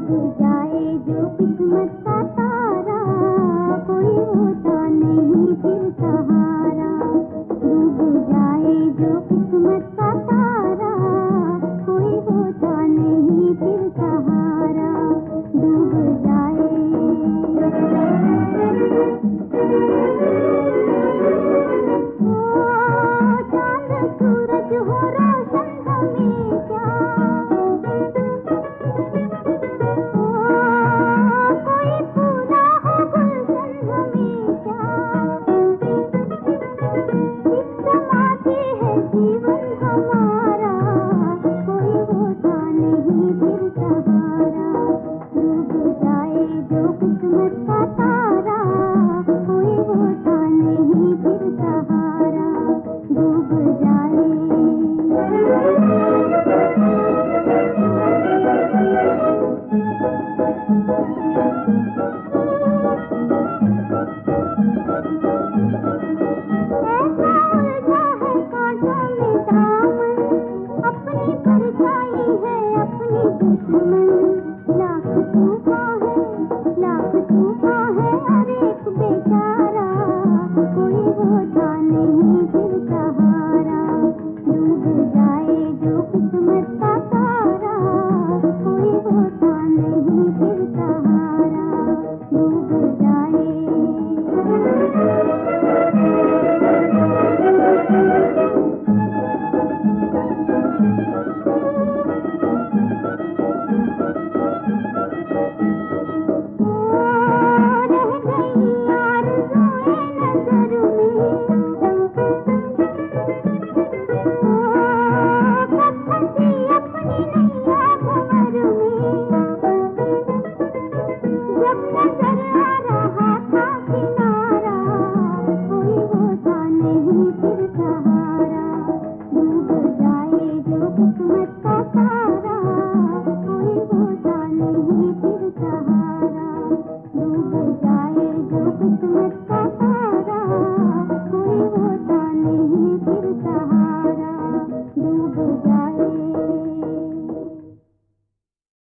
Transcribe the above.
डूब जाए जो किस्मत का तारा, कोई होता नहीं फिर सहारा। डूब जाए जो किस्मत का तारा, कोई होता नहीं फिर सहारा। डूब जाए चांद सूरज हो रोशन हमें क्या, कोई फूला हो गुलशन हमें क्या। एक समाधि है जीवन हमारा, कोई होता नहीं फिर सहारा। डूब जाए जो किस्मत का तारा, कोई होता नहीं फिर सहारा। डूब जाए ऐसा उलझा है कांटों में दामन, अपनी परछाई है अपनी दुश्मन। लाख तूफान है हर एक बेचारा, कोई होता नहीं फिर सहारा। डूब जाए जो किस्मत का तारा, कोई होता नहीं फिर सहारा। डूब जाए रह गई आरज़ूएं नज़र में, कब फंसी अपनी नैया भंवर में। जब नजर आ रहा था किनारा, कोई होता नहीं फिर सहारा। डूब जाए जो किस्मत का तारा, कोई होता नहीं फिर सहारा। डूब जाए जो किस्मत